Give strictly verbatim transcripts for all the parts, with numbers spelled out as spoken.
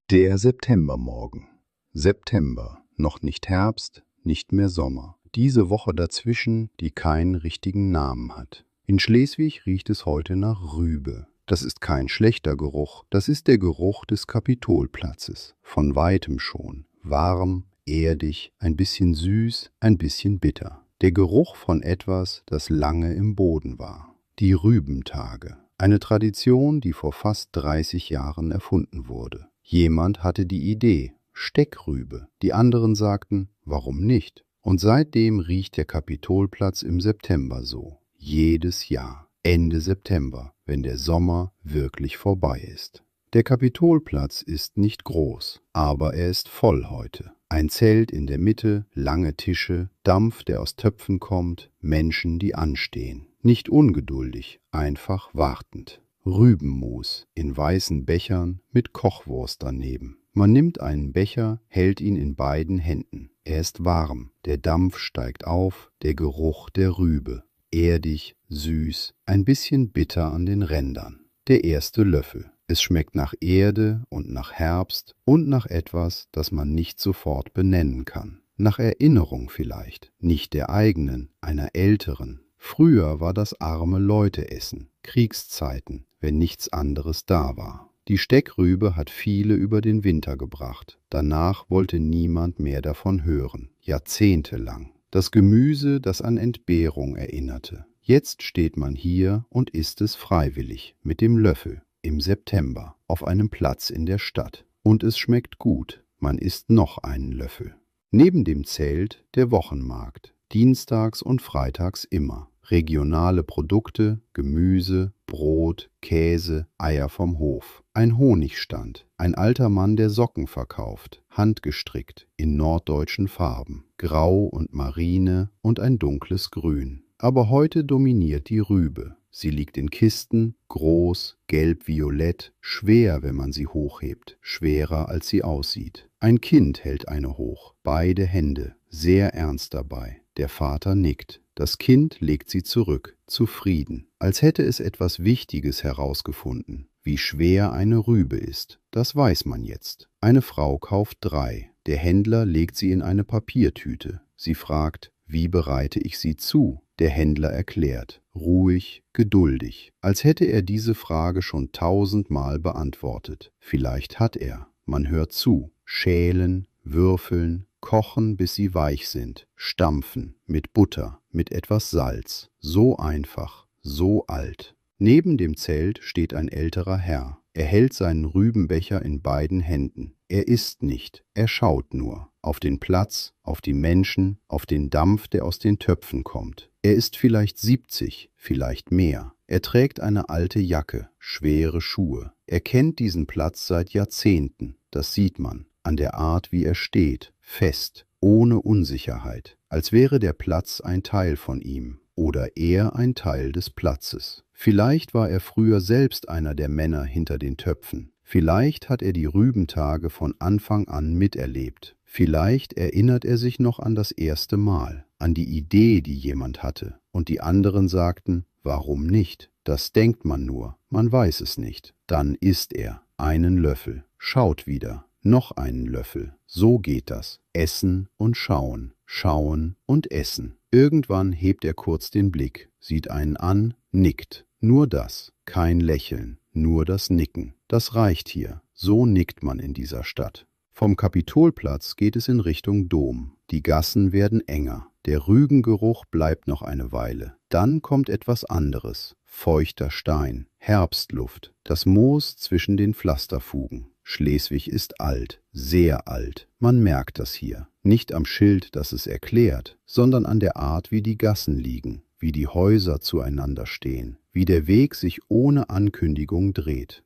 Der Septembermorgen. September, noch nicht Herbst, nicht mehr Sommer. Diese Woche dazwischen, die keinen richtigen Namen hat. In Schleswig riecht es heute nach Rübe. Das ist kein schlechter Geruch, das ist der Geruch des Kapitolplatzes. Von weitem schon. Warm, erdig, ein bisschen süß, ein bisschen bitter. Der Geruch von etwas, das lange im Boden war. Die Rübentage. Eine Tradition, die vor fast dreißig Jahren erfunden wurde. Jemand hatte die Idee, Steckrübe. Die anderen sagten, warum nicht? Und seitdem riecht der Kapitolplatz im September so. Jedes Jahr. Ende September, wenn der Sommer wirklich vorbei ist. Der Kapitolplatz ist nicht groß, aber er ist voll heute. Ein Zelt in der Mitte, lange Tische, Dampf, der aus Töpfen kommt, Menschen, die anstehen. Nicht ungeduldig, einfach wartend. Rübenmus in weißen Bechern mit Kochwurst daneben. Man nimmt einen Becher, hält ihn in beiden Händen. Er ist warm, der Dampf steigt auf, der Geruch der Rübe. Erdig, süß, ein bisschen bitter an den Rändern. Der erste Löffel. Es schmeckt nach Erde und nach Herbst und nach etwas, das man nicht sofort benennen kann. Nach Erinnerung vielleicht, nicht der eigenen, einer älteren. Früher war das arme Leute-Essen, Kriegszeiten, wenn nichts anderes da war. Die Steckrübe hat viele über den Winter gebracht. Danach wollte niemand mehr davon hören, jahrzehntelang. Das Gemüse, das an Entbehrung erinnerte. Jetzt steht man hier und isst es freiwillig, mit dem Löffel. Im September, auf einem Platz in der Stadt. Und es schmeckt gut, man isst noch einen Löffel. Neben dem Zelt der Wochenmarkt, dienstags und freitags immer. Regionale Produkte, Gemüse, Brot, Käse, Eier vom Hof. Ein Honigstand, ein alter Mann, der Socken verkauft, handgestrickt, in norddeutschen Farben. Grau und Marine und ein dunkles Grün. Aber heute dominiert die Rübe. Sie liegt in Kisten, groß, gelb-violett, schwer, wenn man sie hochhebt, schwerer als sie aussieht. Ein Kind hält eine hoch, beide Hände, sehr ernst dabei. Der Vater nickt. Das Kind legt sie zurück, zufrieden, als hätte es etwas Wichtiges herausgefunden. Wie schwer eine Rübe ist, das weiß man jetzt. Eine Frau kauft drei. Der Händler legt sie in eine Papiertüte. Sie fragt, wie bereite ich sie zu? Der Händler erklärt, ruhig, geduldig, als hätte er diese Frage schon tausendmal beantwortet. Vielleicht hat er. Man hört zu. Schälen, würfeln, kochen, bis sie weich sind, stampfen, mit Butter, mit etwas Salz. So einfach, so alt. Neben dem Zelt steht ein älterer Herr. Er hält seinen Rübenbecher in beiden Händen. Er isst nicht, er schaut nur. Auf den Platz, auf die Menschen, auf den Dampf, der aus den Töpfen kommt. Er ist vielleicht siebzig, vielleicht mehr. Er trägt eine alte Jacke, schwere Schuhe. Er kennt diesen Platz seit Jahrzehnten, das sieht man, an der Art, wie er steht, fest, ohne Unsicherheit, als wäre der Platz ein Teil von ihm oder er ein Teil des Platzes. Vielleicht war er früher selbst einer der Männer hinter den Töpfen. Vielleicht hat er die Rübentage von Anfang an miterlebt. Vielleicht erinnert er sich noch an das erste Mal, an die Idee, die jemand hatte. Und die anderen sagten, warum nicht? Das denkt man nur, man weiß es nicht. Dann isst er einen Löffel, schaut wieder, noch einen Löffel. So geht das. Essen und schauen, schauen und essen. Irgendwann hebt er kurz den Blick, sieht einen an, nickt. Nur das, kein Lächeln, nur das Nicken. Das reicht hier. So nickt man in dieser Stadt. Vom Kapitolplatz geht es in Richtung Dom. Die Gassen werden enger. Der Rübengeruch bleibt noch eine Weile. Dann kommt etwas anderes. Feuchter Stein, Herbstluft, das Moos zwischen den Pflasterfugen. Schleswig ist alt, sehr alt. Man merkt das hier. Nicht am Schild, das es erklärt, sondern an der Art, wie die Gassen liegen, wie die Häuser zueinander stehen, wie der Weg sich ohne Ankündigung dreht.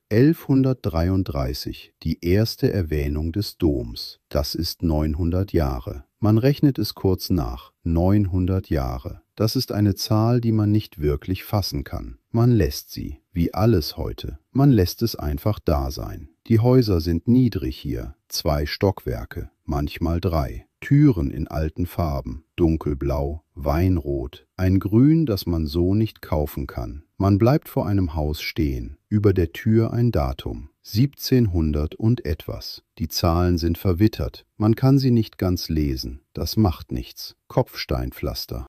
elfhundertdreiunddreißig, die erste Erwähnung des Doms. Das ist neunhundert Jahre. Man rechnet es kurz nach. neunhundert Jahre. Das ist eine Zahl, die man nicht wirklich fassen kann. Man lässt sie, wie alles heute. Man lässt es einfach da sein. Die Häuser sind niedrig hier, zwei Stockwerke, manchmal drei. Türen in alten Farben, dunkelblau, weinrot, ein Grün, das man so nicht kaufen kann. Man bleibt vor einem Haus stehen, über der Tür ein Datum, Siebzehnhundert und etwas. Die Zahlen sind verwittert. Man kann sie nicht ganz lesen. Das macht nichts. Kopfsteinpflaster.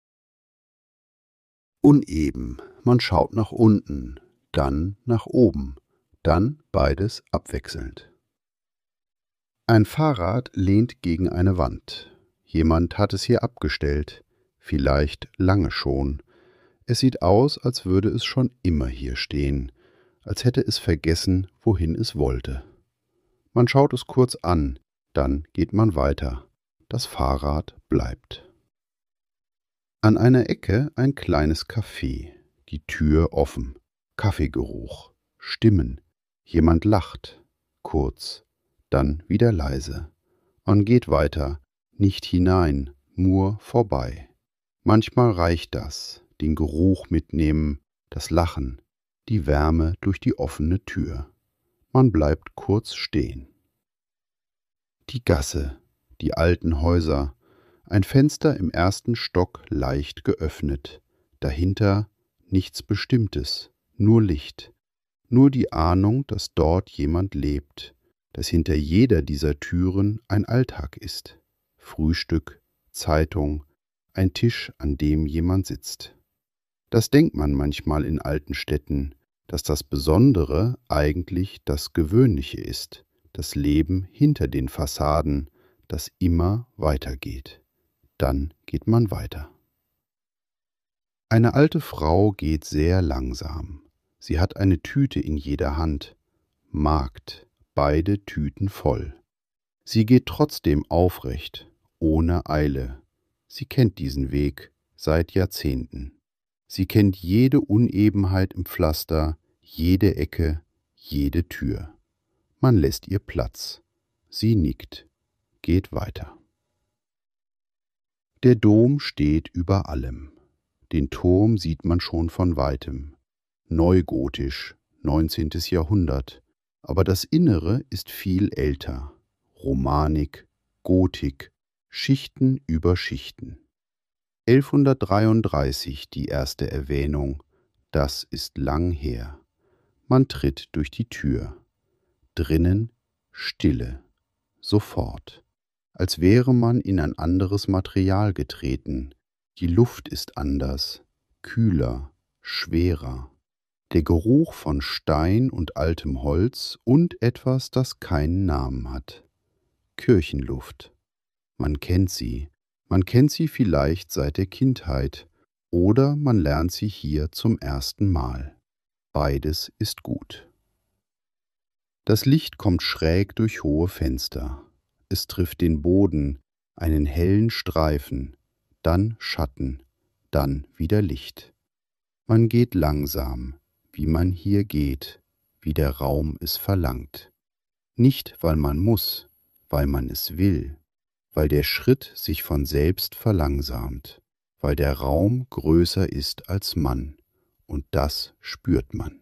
Uneben. Man schaut nach unten, dann nach oben, dann beides abwechselnd. Ein Fahrrad lehnt gegen eine Wand. Jemand hat es hier abgestellt. Vielleicht lange schon. Es sieht aus, als würde es schon immer hier stehen, als hätte es vergessen, wohin es wollte. Man schaut es kurz an, dann geht man weiter. Das Fahrrad bleibt. An einer Ecke ein kleines Café, die Tür offen, Kaffeegeruch, Stimmen, jemand lacht, kurz, dann wieder leise. Man geht weiter, nicht hinein, nur vorbei. Manchmal reicht das, den Geruch mitnehmen, das Lachen, die Wärme durch die offene Tür. Man bleibt kurz stehen. Die Gasse, die alten Häuser, ein Fenster im ersten Stock leicht geöffnet, dahinter nichts Bestimmtes, nur Licht, nur die Ahnung, dass dort jemand lebt, dass hinter jeder dieser Türen ein Alltag ist. Frühstück, Zeitung, ein Tisch, an dem jemand sitzt. Das denkt man manchmal in alten Städten, dass das Besondere eigentlich das Gewöhnliche ist, das Leben hinter den Fassaden, das immer weitergeht. Dann geht man weiter. Eine alte Frau geht sehr langsam. Sie hat eine Tüte in jeder Hand. Markt, beide Tüten voll. Sie geht trotzdem aufrecht, ohne Eile. Sie kennt diesen Weg seit Jahrzehnten. Sie kennt jede Unebenheit im Pflaster, jede Ecke, jede Tür. Man lässt ihr Platz. Sie nickt, geht weiter. Der Dom steht über allem. Den Turm sieht man schon von weitem. Neugotisch, neunzehntes Jahrhundert. Aber das Innere ist viel älter. Romanik, Gotik, Schichten über Schichten. elfhundertdreiunddreißig die erste Erwähnung. Das ist lang her. Man tritt durch die Tür. Drinnen Stille. Sofort. Als wäre man in ein anderes Material getreten. Die Luft ist anders, kühler, schwerer. Der Geruch von Stein und altem Holz und etwas, das keinen Namen hat. Kirchenluft. Man kennt sie. Man kennt sie vielleicht seit der Kindheit oder man lernt sie hier zum ersten Mal. Beides ist gut. Das Licht kommt schräg durch hohe Fenster. Es trifft den Boden, einen hellen Streifen, dann Schatten, dann wieder Licht. Man geht langsam, wie man hier geht, wie der Raum es verlangt. Nicht, weil man muss, weil man es will, weil der Schritt sich von selbst verlangsamt, weil der Raum größer ist als man, und das spürt man.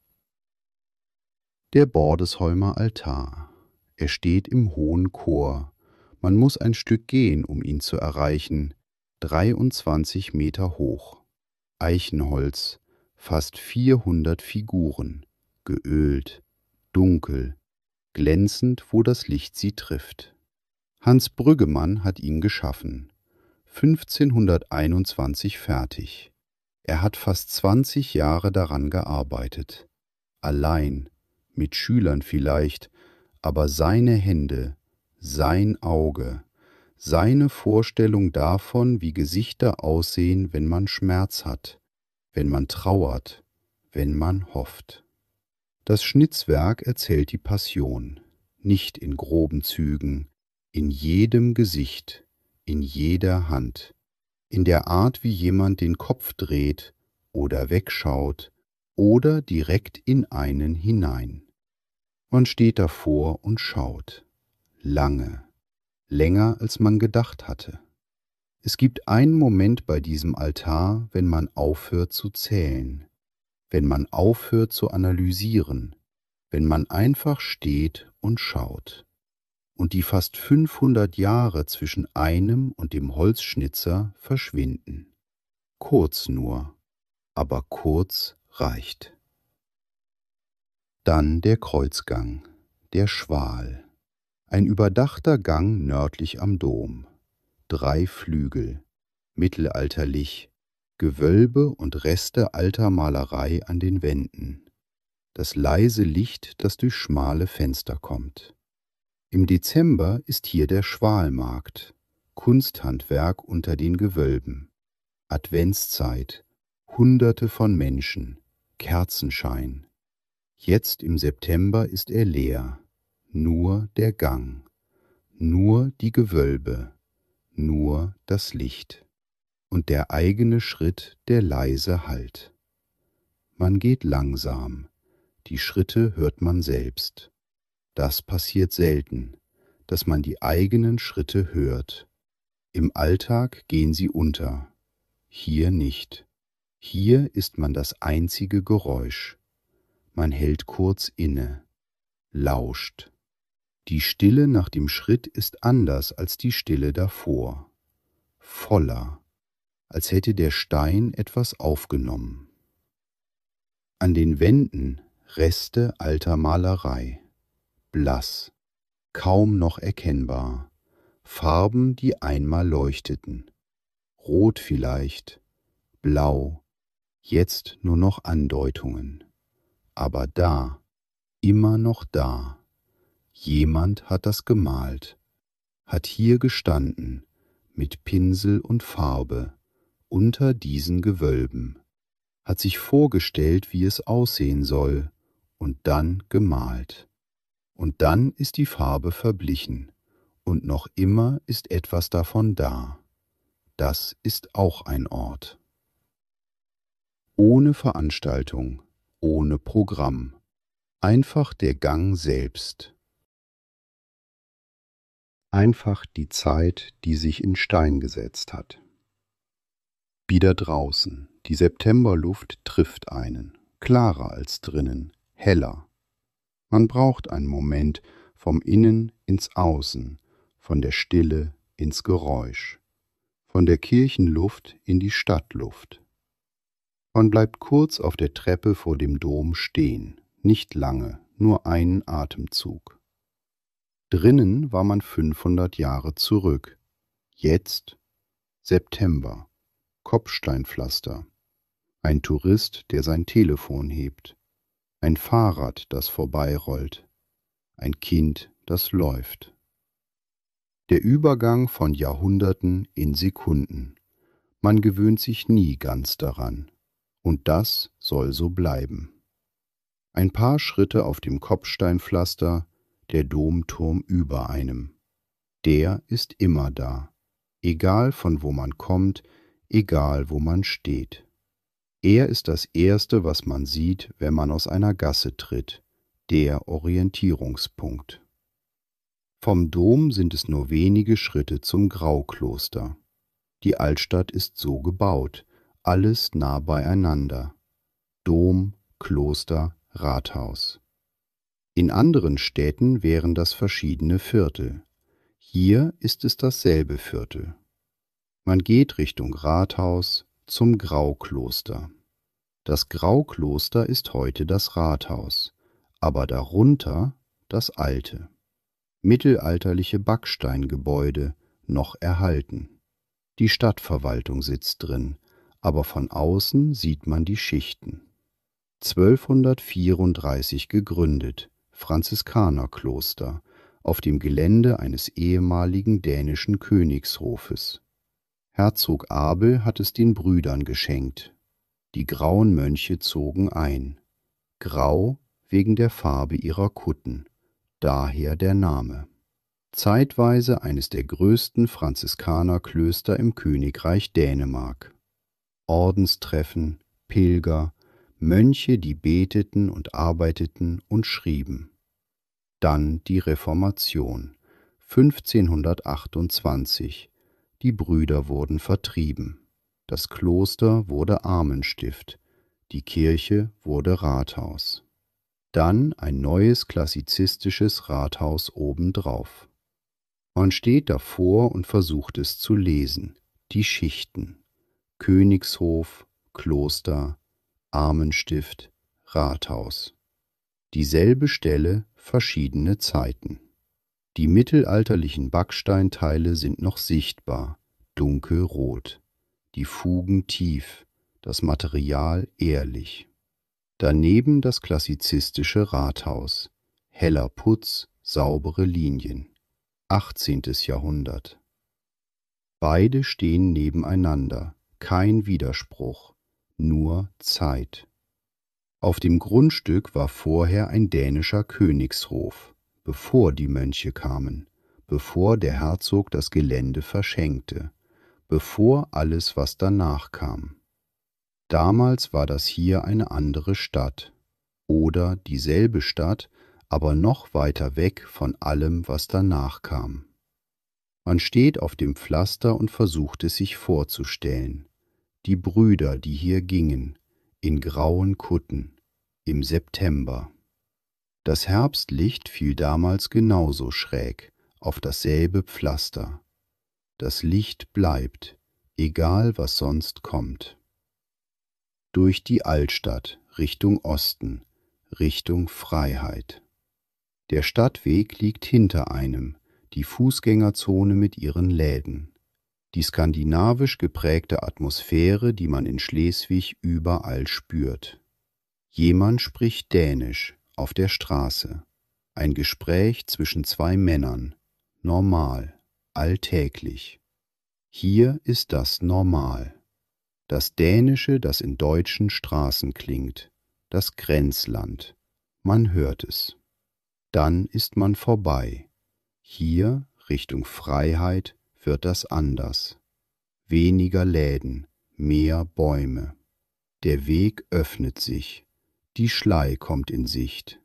Der Bordesholmer Altar. Er steht im hohen Chor. Man muss ein Stück gehen, um ihn zu erreichen. dreiundzwanzig Meter hoch. Eichenholz, fast vierhundert Figuren, geölt, dunkel, glänzend, wo das Licht sie trifft. Hans Brüggemann hat ihn geschaffen. fünfzehnhunderteinundzwanzig fertig. Er hat fast zwanzig Jahre daran gearbeitet. Allein, mit Schülern vielleicht, aber seine Hände, sein Auge, seine Vorstellung davon, wie Gesichter aussehen, wenn man Schmerz hat, wenn man trauert, wenn man hofft. Das Schnitzwerk erzählt die Passion, nicht in groben Zügen, in jedem Gesicht, in jeder Hand, in der Art, wie jemand den Kopf dreht oder wegschaut oder direkt in einen hinein. Man steht davor und schaut, lange, länger als man gedacht hatte. Es gibt einen Moment bei diesem Altar, wenn man aufhört zu zählen, wenn man aufhört zu analysieren, wenn man einfach steht und schaut. Und die fast fünfhundert Jahre zwischen einem und dem Holzschnitzer verschwinden. Kurz nur, aber kurz reicht. Dann der Kreuzgang, der Schwal. Ein überdachter Gang nördlich am Dom. Drei Flügel, mittelalterlich, Gewölbe und Reste alter Malerei an den Wänden. Das leise Licht, das durch schmale Fenster kommt. Im Dezember ist hier der Schwalmarkt, Kunsthandwerk unter den Gewölben. Adventszeit, Hunderte von Menschen, Kerzenschein. Jetzt im September ist er leer, nur der Gang, nur die Gewölbe, nur das Licht und der eigene Schritt, der leise hallt. Man geht langsam, die Schritte hört man selbst. Das passiert selten, dass man die eigenen Schritte hört. Im Alltag gehen sie unter, hier nicht. Hier ist man das einzige Geräusch. Man hält kurz inne, lauscht. Die Stille nach dem Schritt ist anders als die Stille davor, voller, als hätte der Stein etwas aufgenommen. An den Wänden Reste alter Malerei, blass, kaum noch erkennbar, Farben, die einmal leuchteten, rot vielleicht, blau, jetzt nur noch Andeutungen, aber da, immer noch da. Jemand hat das gemalt, hat hier gestanden, mit Pinsel und Farbe, unter diesen Gewölben, hat sich vorgestellt, wie es aussehen soll, und dann gemalt. Und dann ist die Farbe verblichen, und noch immer ist etwas davon da. Das ist auch ein Ort. Ohne Veranstaltung, ohne Programm, einfach der Gang selbst. Einfach die Zeit, die sich in Stein gesetzt hat. Wieder draußen, die Septemberluft trifft einen, klarer als drinnen, heller. Man braucht einen Moment vom Innen ins Außen, von der Stille ins Geräusch, von der Kirchenluft in die Stadtluft. Man bleibt kurz auf der Treppe vor dem Dom stehen, nicht lange, nur einen Atemzug. Drinnen war man fünfhundert Jahre zurück. Jetzt September, Kopfsteinpflaster, ein Tourist, der sein Telefon hebt, ein Fahrrad, das vorbeirollt, ein Kind, das läuft. Der Übergang von Jahrhunderten in Sekunden. Man gewöhnt sich nie ganz daran. Und das soll so bleiben. Ein paar Schritte auf dem Kopfsteinpflaster, der Domturm über einem. Der ist immer da, egal von wo man kommt, egal wo man steht. Er ist das Erste, was man sieht, wenn man aus einer Gasse tritt, der Orientierungspunkt. Vom Dom sind es nur wenige Schritte zum Graukloster. Die Altstadt ist so gebaut, alles nah beieinander. Dom, Kloster, Rathaus. In anderen Städten wären das verschiedene Viertel. Hier ist es dasselbe Viertel. Man geht Richtung Rathaus zum Graukloster. Das Graukloster ist heute das Rathaus, aber darunter das alte. Mittelalterliche Backsteingebäude, noch erhalten. Die Stadtverwaltung sitzt drin, aber von außen sieht man die Schichten. zwölfhundertvierunddreißig gegründet, Franziskanerkloster, auf dem Gelände eines ehemaligen dänischen Königshofes. Herzog Abel hat es den Brüdern geschenkt. Die grauen Mönche zogen ein. Grau wegen der Farbe ihrer Kutten, daher der Name. Zeitweise eines der größten Franziskanerklöster im Königreich Dänemark. Ordenstreffen, Pilger, Mönche, die beteten und arbeiteten und schrieben. Dann die Reformation, fünfzehnhundertachtundzwanzig. Die Brüder wurden vertrieben. Das Kloster wurde Armenstift, die Kirche wurde Rathaus. Dann ein neues klassizistisches Rathaus obendrauf. Man steht davor und versucht es zu lesen, die Schichten. Königshof, Kloster, Armenstift, Rathaus. Dieselbe Stelle, verschiedene Zeiten. Die mittelalterlichen Backsteinteile sind noch sichtbar, dunkelrot, die Fugen tief, das Material ehrlich. Daneben das klassizistische Rathaus, heller Putz, saubere Linien, achtzehntes Jahrhundert. Beide stehen nebeneinander, kein Widerspruch, nur Zeit. Auf dem Grundstück war vorher ein dänischer Königshof, bevor die Mönche kamen, bevor der Herzog das Gelände verschenkte, bevor alles, was danach kam. Damals war das hier eine andere Stadt oder dieselbe Stadt, aber noch weiter weg von allem, was danach kam. Man steht auf dem Pflaster und versucht es sich vorzustellen. Die Brüder, die hier gingen, in grauen Kutten, im September. Das Herbstlicht fiel damals genauso schräg auf dasselbe Pflaster. Das Licht bleibt, egal was sonst kommt. Durch die Altstadt, Richtung Osten, Richtung Freiheit. Der Stadtweg liegt hinter einem, die Fußgängerzone mit ihren Läden. Die skandinavisch geprägte Atmosphäre, die man in Schleswig überall spürt. Jemand spricht Dänisch auf der Straße. Ein Gespräch zwischen zwei Männern. Normal, alltäglich. Hier ist das normal. Das Dänische, das in deutschen Straßen klingt. Das Grenzland. Man hört es. Dann ist man vorbei. Hier, Richtung Freiheit, wird das anders. Weniger Läden, mehr Bäume. Der Weg öffnet sich. Die Schlei kommt in Sicht.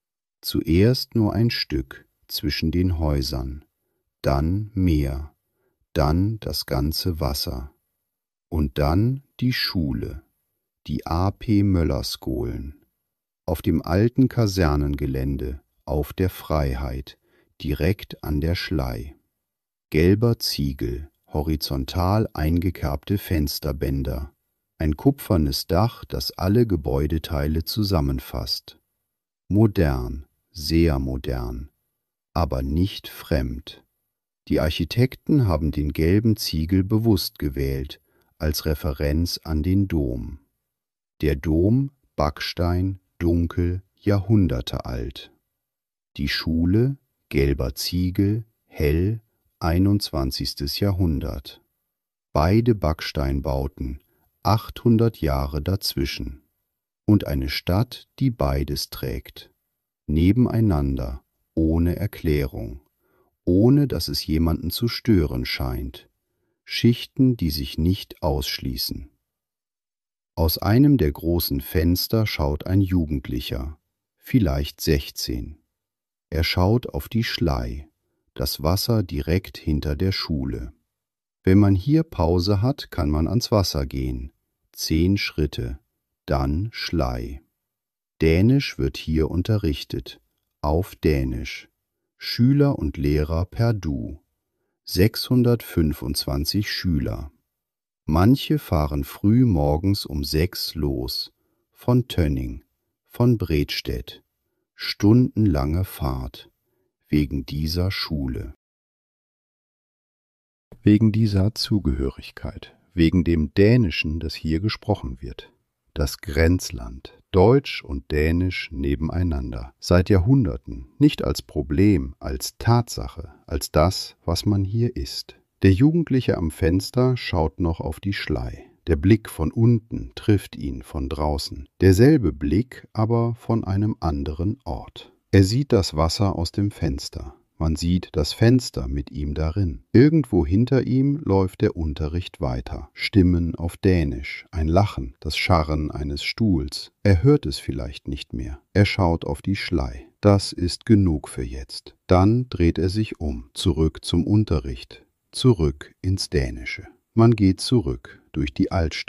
Zuerst nur ein Stück zwischen den Häusern, dann Meer, dann das ganze Wasser. Und dann die Schule, die A P Möllerskolen. Auf dem alten Kasernengelände, auf der Freiheit, direkt an der Schlei. Gelber Ziegel, horizontal eingekerbte Fensterbänder, ein kupfernes Dach, das alle Gebäudeteile zusammenfasst. Modern, sehr modern, aber nicht fremd. Die Architekten haben den gelben Ziegel bewusst gewählt, als Referenz an den Dom. Der Dom, Backstein, dunkel, Jahrhunderte alt. Die Schule, gelber Ziegel, hell, einundzwanzigstes Jahrhundert. Beide Backsteinbauten, achthundert Jahre dazwischen. Und eine Stadt, die beides trägt. Nebeneinander, ohne Erklärung, ohne dass es jemanden zu stören scheint. Schichten, die sich nicht ausschließen. Aus einem der großen Fenster schaut ein Jugendlicher, vielleicht sechzehn. Er schaut auf die Schlei, das Wasser direkt hinter der Schule. Wenn man hier Pause hat, kann man ans Wasser gehen. Zehn Schritte, dann Schlei. Dänisch wird hier unterrichtet, auf Dänisch. Schüler und Lehrer per Du. sechshundertfünfundzwanzig Schüler. Manche fahren früh morgens um sechs los, von Tönning, von Bredstedt. Stundenlange Fahrt, wegen dieser Schule. Wegen dieser Zugehörigkeit, wegen dem Dänischen, das hier gesprochen wird. Das Grenzland, Deutsch und Dänisch nebeneinander, seit Jahrhunderten, nicht als Problem, als Tatsache, als das, was man hier ist. Der Jugendliche am Fenster schaut noch auf die Schlei. Der Blick von unten trifft ihn von draußen. Derselbe Blick, aber von einem anderen Ort. Er sieht das Wasser aus dem Fenster. Man sieht das Fenster mit ihm darin. Irgendwo hinter ihm läuft der Unterricht weiter. Stimmen auf Dänisch, ein Lachen, das Scharren eines Stuhls. Er hört es vielleicht nicht mehr. Er schaut auf die Schlei. Das ist genug für jetzt. Dann dreht er sich um, zurück zum Unterricht, zurück ins Dänische. Man geht zurück durch die Altstadt,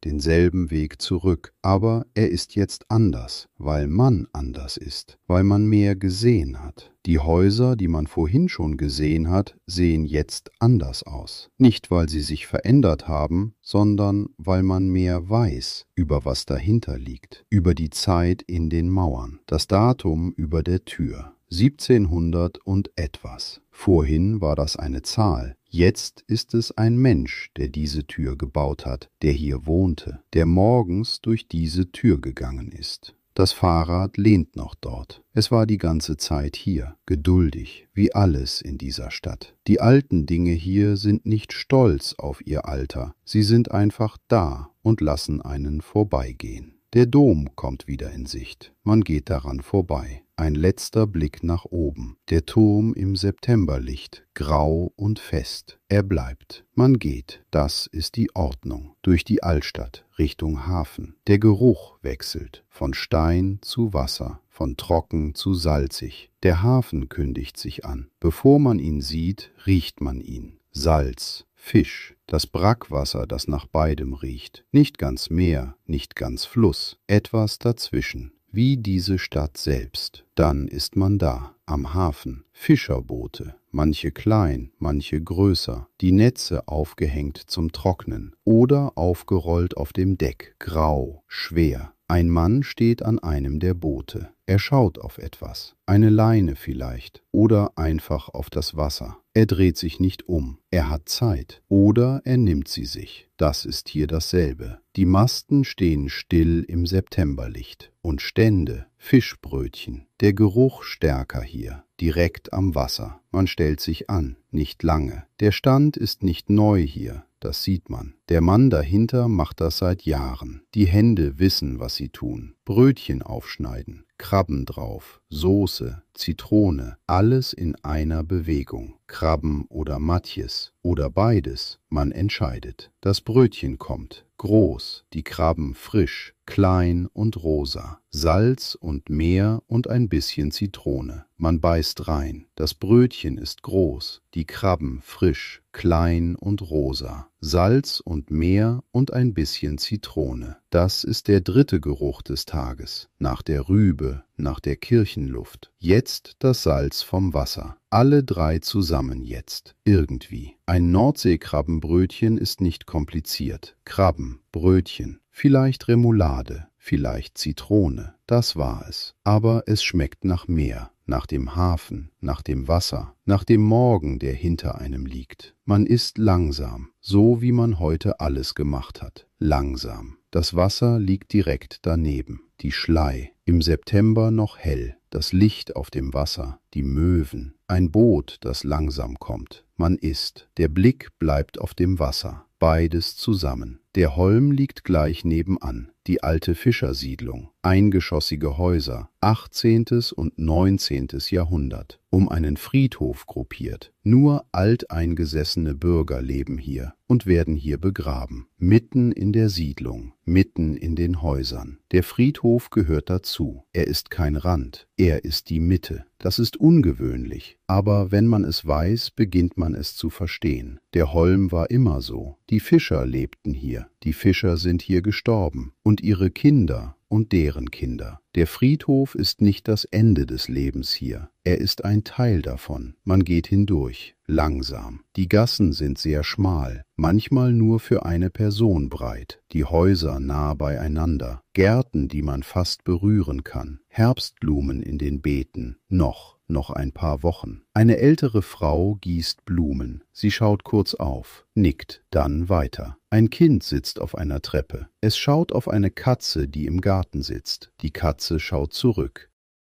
denselben Weg zurück, aber er ist jetzt anders, weil man anders ist, weil man mehr gesehen hat. Die Häuser, die man vorhin schon gesehen hat, sehen jetzt anders aus. Nicht, weil sie sich verändert haben, sondern weil man mehr weiß über was dahinter liegt, über die Zeit in den Mauern, das Datum über der Tür. siebzehnhundert und etwas. Vorhin war das eine Zahl. Jetzt ist es ein Mensch, der diese Tür gebaut hat, der hier wohnte, der morgens durch diese Tür gegangen ist. Das Fahrrad lehnt noch dort. Es war die ganze Zeit hier, geduldig, wie alles in dieser Stadt. Die alten Dinge hier sind nicht stolz auf ihr Alter. Sie sind einfach da und lassen einen vorbeigehen. Der Dom kommt wieder in Sicht. Man geht daran vorbei. Ein letzter Blick nach oben. Der Turm im Septemberlicht, grau und fest. Er bleibt. Man geht. Das ist die Ordnung. Durch die Altstadt, Richtung Hafen. Der Geruch wechselt. Von Stein zu Wasser, von trocken zu salzig. Der Hafen kündigt sich an. Bevor man ihn sieht, riecht man ihn. Salz, Fisch, das Brackwasser, das nach beidem riecht. Nicht ganz Meer, nicht ganz Fluss. Etwas dazwischen. Wie diese Stadt selbst. Dann ist man da, am Hafen. Fischerboote, manche klein, manche größer, die Netze aufgehängt zum Trocknen oder aufgerollt auf dem Deck, grau, schwer. Ein Mann steht an einem der Boote. Er schaut auf etwas, eine Leine vielleicht, oder einfach auf das Wasser. Er dreht sich nicht um, er hat Zeit, oder er nimmt sie sich. Das ist hier dasselbe. Die Masten stehen still im Septemberlicht. Und Stände, Fischbrötchen, der Geruch stärker hier, direkt am Wasser. Man stellt sich an, nicht lange. Der Stand ist nicht neu hier. Das sieht man. Der Mann dahinter macht das seit Jahren. Die Hände wissen, was sie tun. Brötchen aufschneiden, Krabben drauf, Soße, Zitrone, alles in einer Bewegung. Krabben oder Matjes oder beides, man entscheidet. Das Brötchen kommt, groß, die Krabben frisch, klein und rosa, Salz und Meer und ein bisschen Zitrone. Man beißt rein. Das Brötchen ist groß, die Krabben frisch, klein und rosa, Salz und Meer und ein bisschen Zitrone. Das ist der dritte Geruch des Tages, nach der Rübe, nach der Kirchenluft. Jetzt das Salz vom Wasser. Alle drei zusammen jetzt, irgendwie. Ein Nordseekrabbenbrötchen ist nicht kompliziert. Krabben, Brötchen, vielleicht Remoulade, vielleicht Zitrone, das war es. Aber es schmeckt nach Meer, nach dem Hafen, nach dem Wasser, nach dem Morgen, der hinter einem liegt. Man isst langsam, so wie man heute alles gemacht hat. Langsam. Das Wasser liegt direkt daneben. Die Schlei, im September noch hell, das Licht auf dem Wasser, die Möwen, ein Boot, das langsam kommt. Man isst. Der Blick bleibt auf dem Wasser. Beides zusammen. Der Holm liegt gleich nebenan. Die alte Fischersiedlung. Eingeschossige Häuser. achtzehntes und neunzehntes Jahrhundert. Um einen Friedhof gruppiert. Nur alteingesessene Bürger leben hier und werden hier begraben. Mitten in der Siedlung. Mitten in den Häusern. Der Friedhof gehört dazu. Er ist kein Rand. Er ist die Mitte. Das ist ungewöhnlich. Aber wenn man es weiß, beginnt man es zu verstehen. Der Holm war immer so. Die Fischer lebten hier. Die Fischer sind hier gestorben. Und ihre Kinder und deren Kinder. Der Friedhof ist nicht das Ende des Lebens hier. Er ist ein Teil davon. Man geht hindurch, langsam. Die Gassen sind sehr schmal, manchmal nur für eine Person breit. Die Häuser nah beieinander. Gärten, die man fast berühren kann. Herbstblumen in den Beeten. Noch. Noch ein paar Wochen. Eine ältere Frau gießt Blumen. Sie schaut kurz auf, nickt, dann weiter. Ein Kind sitzt auf einer Treppe. Es schaut auf eine Katze, die im Garten sitzt. Die Katze schaut zurück.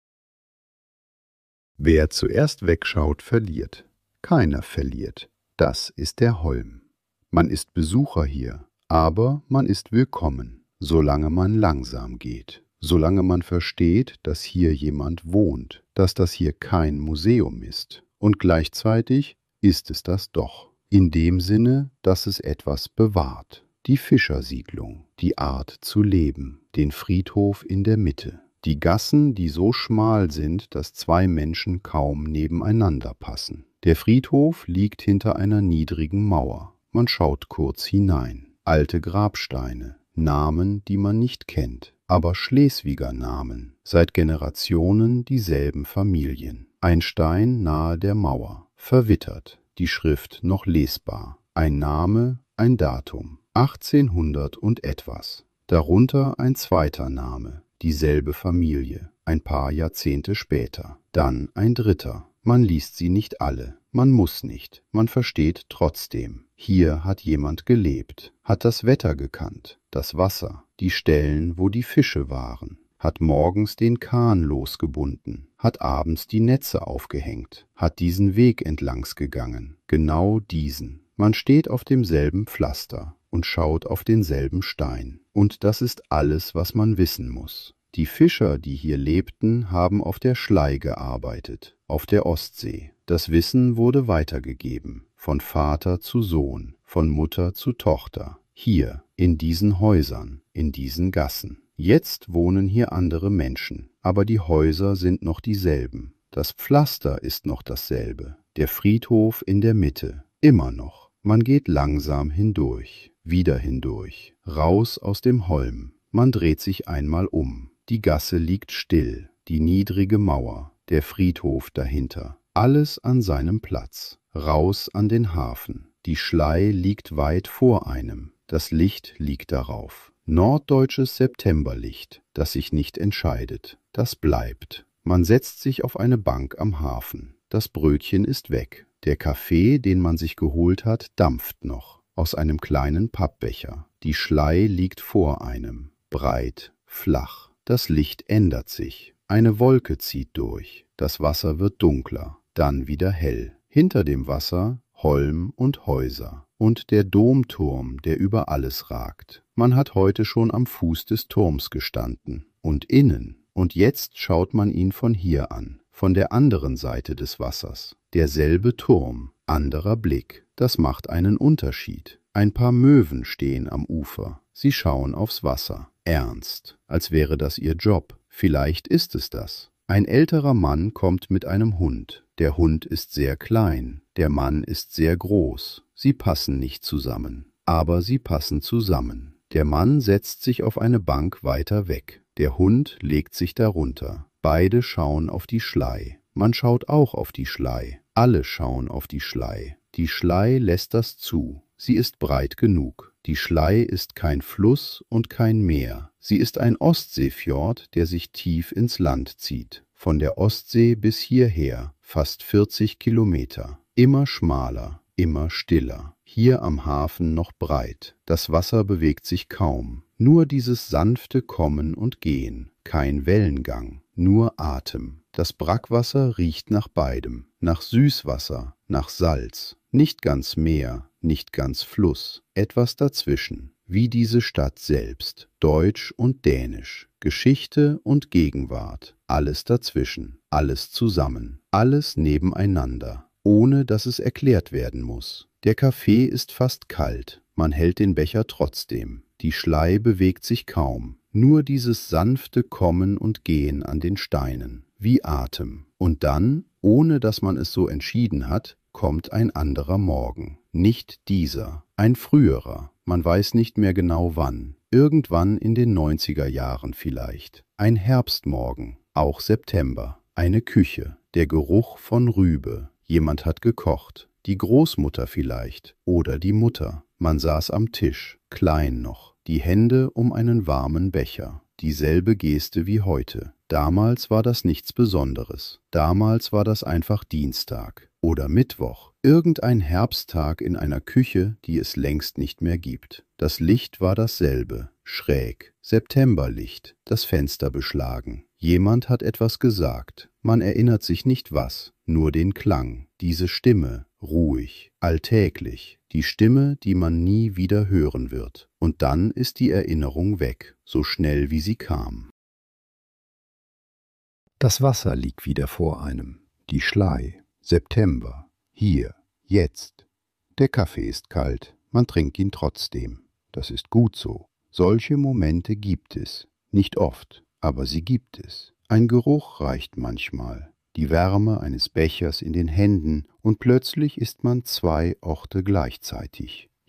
Wer zuerst wegschaut, verliert. Keiner verliert. Das ist der Holm. Man ist Besucher hier, aber man ist willkommen, solange man langsam geht. Solange man versteht, dass hier jemand wohnt, dass das hier kein Museum ist. Und gleichzeitig ist es das doch. In dem Sinne, dass es etwas bewahrt. Die Fischersiedlung, die Art zu leben, den Friedhof in der Mitte. Die Gassen, die so schmal sind, dass zwei Menschen kaum nebeneinander passen. Der Friedhof liegt hinter einer niedrigen Mauer. Man schaut kurz hinein. Alte Grabsteine, Namen, die man nicht kennt, aber Schleswiger Namen, seit Generationen dieselben Familien. Ein Stein nahe der Mauer, verwittert, die Schrift noch lesbar. Ein Name, ein Datum, achtzehnhundert und etwas. Darunter ein zweiter Name, dieselbe Familie, ein paar Jahrzehnte später. Dann ein dritter. Man liest sie nicht alle, man muss nicht, man versteht trotzdem. Hier hat jemand gelebt, hat das Wetter gekannt, das Wasser, die Stellen, wo die Fische waren, hat morgens den Kahn losgebunden, hat abends die Netze aufgehängt, hat diesen Weg entlangs gegangen, genau diesen. Man steht auf demselben Pflaster und schaut auf denselben Stein. Und das ist alles, was man wissen muss. Die Fischer, die hier lebten, haben auf der Schlei gearbeitet, auf der Ostsee. Das Wissen wurde weitergegeben, von Vater zu Sohn, von Mutter zu Tochter, hier, in diesen Häusern, in diesen Gassen. Jetzt wohnen hier andere Menschen, aber die Häuser sind noch dieselben. Das Pflaster ist noch dasselbe, der Friedhof in der Mitte, immer noch. Man geht langsam hindurch, wieder hindurch, raus aus dem Holm. Man dreht sich einmal um. Die Gasse liegt still, die niedrige Mauer, der Friedhof dahinter. Alles an seinem Platz. Raus an den Hafen. Die Schlei liegt weit vor einem. Das Licht liegt darauf. Norddeutsches Septemberlicht, das sich nicht entscheidet. Das bleibt. Man setzt sich auf eine Bank am Hafen. Das Brötchen ist weg. Der Kaffee, den man sich geholt hat, dampft noch. Aus einem kleinen Pappbecher. Die Schlei liegt vor einem. Breit, flach. Das Licht ändert sich. Eine Wolke zieht durch. Das Wasser wird dunkler, dann wieder hell. Hinter dem Wasser Holm und Häuser. Und der Domturm, der über alles ragt. Man hat heute schon am Fuß des Turms gestanden. Und innen. Und jetzt schaut man ihn von hier an. Von der anderen Seite des Wassers. Derselbe Turm, anderer Blick. Das macht einen Unterschied. Ein paar Möwen stehen am Ufer. Sie schauen aufs Wasser. Ernst, als wäre das ihr Job. Vielleicht ist es das. Ein älterer Mann kommt mit einem Hund. Der Hund ist sehr klein, der Mann ist sehr groß. Sie passen nicht zusammen, aber sie passen zusammen. Der Mann setzt sich auf eine Bank weiter weg. Der Hund legt sich darunter. Beide schauen auf die Schlei. Man schaut auch auf die Schlei. Alle schauen auf die Schlei. Die Schlei lässt das zu. Sie ist breit genug. Die Schlei ist kein Fluss und kein Meer. Sie ist ein Ostseefjord, der sich tief ins Land zieht. Von der Ostsee bis hierher, fast vierzig Kilometer. Immer schmaler, immer stiller. Hier am Hafen noch breit. Das Wasser bewegt sich kaum. Nur dieses sanfte Kommen und Gehen. Kein Wellengang, nur Atem. Das Brackwasser riecht nach beidem. Nach Süßwasser, nach Salz. Nicht ganz Meer, nicht ganz Fluss. Etwas dazwischen. Wie diese Stadt selbst. Deutsch und Dänisch. Geschichte und Gegenwart. Alles dazwischen. Alles zusammen. Alles nebeneinander. Ohne dass es erklärt werden muss. Der Kaffee ist fast kalt. Man hält den Becher trotzdem. Die Schlei bewegt sich kaum. Nur dieses sanfte Kommen und Gehen an den Steinen. Wie Atem. Und dann, ohne dass man es so entschieden hat, kommt ein anderer Morgen. Nicht dieser. Ein früherer. Man weiß nicht mehr genau wann. Irgendwann in den neunziger Jahren vielleicht. Ein Herbstmorgen. Auch September. Eine Küche. Der Geruch von Rübe. Jemand hat gekocht. Die Großmutter vielleicht. Oder die Mutter. Man saß am Tisch. Klein noch. Die Hände um einen warmen Becher. Dieselbe Geste wie heute. Damals war das nichts Besonderes. Damals war das einfach Dienstag. Oder Mittwoch. Irgendein Herbsttag in einer Küche, die es längst nicht mehr gibt. Das Licht war dasselbe. Schräg. Septemberlicht. Das Fenster beschlagen. Jemand hat etwas gesagt. Man erinnert sich nicht was. Nur den Klang. Diese Stimme. Ruhig. Alltäglich. Die Stimme, die man nie wieder hören wird. Und dann ist die Erinnerung weg. So schnell wie sie kam. Das Wasser liegt wieder vor einem. Die Schlei. September. Hier. Jetzt. Der Kaffee ist kalt. Man trinkt ihn trotzdem. Das ist gut so. Solche Momente gibt es. Nicht oft, aber sie gibt es. Ein Geruch reicht manchmal. Die Wärme eines Bechers in den Händen und plötzlich ist man zwei Orte gleichzeitig.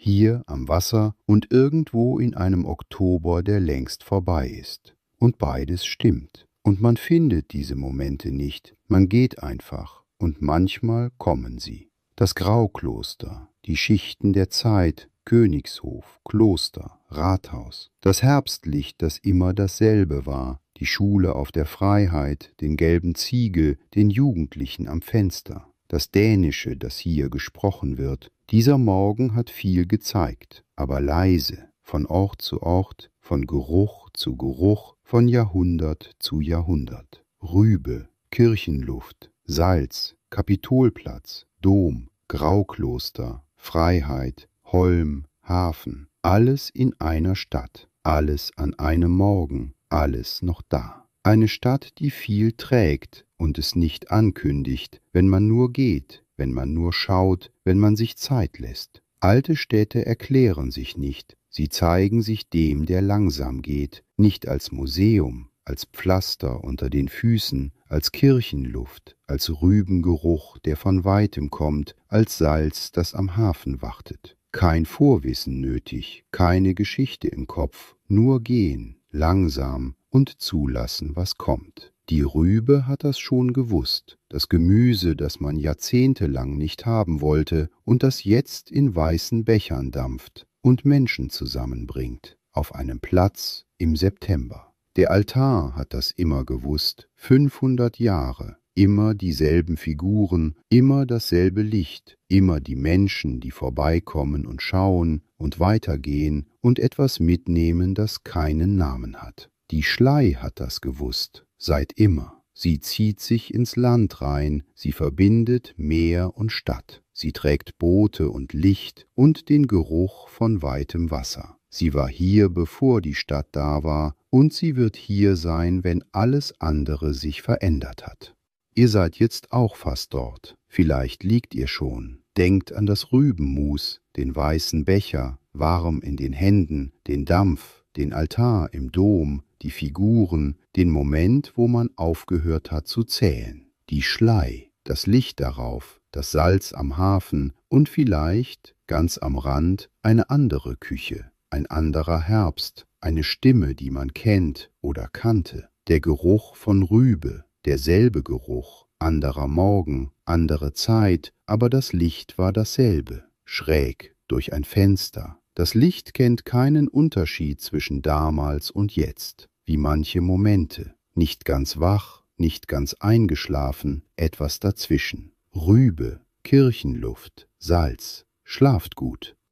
hier am Wasser und irgendwo in einem Oktober, der längst vorbei ist. Und beides stimmt. Und man findet diese Momente nicht, man geht einfach, und manchmal kommen sie. Das Graukloster, die Schichten der Zeit, Königshof, Kloster, Rathaus, das Herbstlicht, das immer dasselbe war, die Schule auf der Freiheit, den gelben Ziegel, den Jugendlichen am Fenster, das Dänische, das hier gesprochen wird. Dieser Morgen hat viel gezeigt, aber leise, von Ort zu Ort, von Geruch zu Geruch, von Jahrhundert zu Jahrhundert. Rübe, Kirchenluft, Salz, Kapitolplatz, Dom, Graukloster, Freiheit, Holm, Hafen, alles in einer Stadt, alles an einem Morgen, alles noch da. Eine Stadt, die viel trägt und es nicht ankündigt, wenn man nur geht, wenn man nur schaut, wenn man sich Zeit lässt. Alte Städte erklären sich nicht, sie zeigen sich dem, der langsam geht, nicht als Museum, als Pflaster unter den Füßen, als Kirchenluft, als Rübengeruch, der von weitem kommt, als Salz, das am Hafen wartet. Kein Vorwissen nötig, keine Geschichte im Kopf, nur gehen, langsam und zulassen, was kommt. Die Rübe hat das schon gewusst, das Gemüse, das man jahrzehntelang nicht haben wollte und das jetzt in weißen Bechern dampft und Menschen zusammenbringt, auf einem Platz im September. Der Altar hat das immer gewusst, fünfhundert Jahre, immer dieselben Figuren, immer dasselbe Licht, immer die Menschen, die vorbeikommen und schauen und weitergehen und etwas mitnehmen, das keinen Namen hat. Die Schlei hat das gewusst, seit immer. Sie zieht sich ins Land rein, sie verbindet Meer und Stadt. Sie trägt Boote und Licht und den Geruch von weitem Wasser. Sie war hier, bevor die Stadt da war, und sie wird hier sein, wenn alles andere sich verändert hat. Ihr seid jetzt auch fast dort. Vielleicht liegt ihr schon. Denkt an das Rübenmus, den weißen Becher, warm in den Händen, den Dampf, den Altar im Dom, die Figuren, den Moment, wo man aufgehört hat zu zählen. Die Schlei, das Licht darauf, das Salz am Hafen und vielleicht, ganz am Rand, eine andere Küche, ein anderer Herbst, eine Stimme, die man kennt oder kannte, der Geruch von Rübe, derselbe Geruch, anderer Morgen, andere Zeit, aber das Licht war dasselbe, schräg durch ein Fenster. Das Licht kennt keinen Unterschied zwischen damals und jetzt, wie manche Momente, nicht ganz wach, nicht ganz eingeschlafen, etwas dazwischen. Rübe, Kirchenluft, Salz, schlaft gut.